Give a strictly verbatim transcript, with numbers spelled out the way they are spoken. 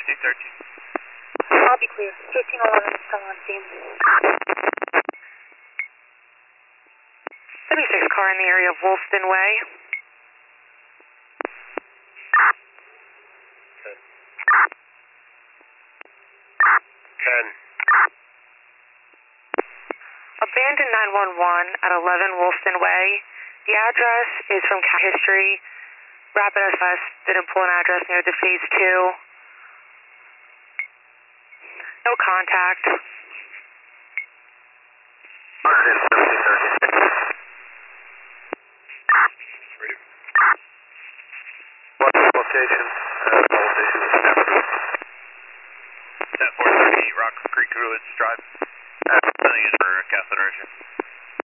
fifteen thirteen. I'll be clear. fifteen eleven is still on scene. seventy-six car in the area of Wolfton Way. ten. Abandoned nine one one at eleven Wolfton Way. The address is from cat history. Rapid S S didn't pull an address near the phase two. No contact. What location? Uh, police station. At four thirty Rock Creek Woods Drive.